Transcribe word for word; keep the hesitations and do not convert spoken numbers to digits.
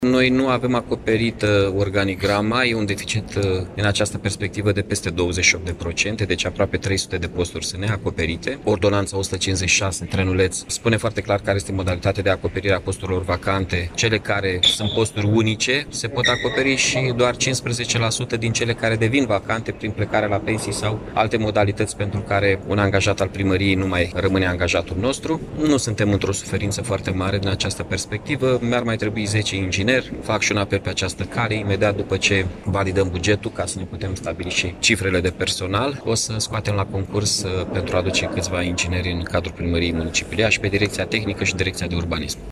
Noi nu avem acoperită organigrama, e un deficit în această perspectivă de peste douăzeci și opt de procente, deci aproape trei sute de posturi sunt neacoperite. Ordonanța o sută cincizeci și șase, trenuleț, spune foarte clar care este modalitatea de acoperire a posturilor vacante. Cele care sunt posturi unice se pot acoperi și doar cincisprezece la sută din cele care devin vacante prin plecare la pensii sau alte modalități pentru care un angajat al primăriei nu mai rămâne angajatul nostru. Nu suntem într-o suferință foarte mare din această perspectivă, mi-ar mai trebui zece ingineri. Fac și un apel pe această cale, imediat după ce validăm bugetul, ca să ne putem stabili și cifrele de personal, o să scoatem la concurs pentru a aduce câțiva ingineri în cadrul primăriei municipiului și pe direcția tehnică și direcția de urbanism.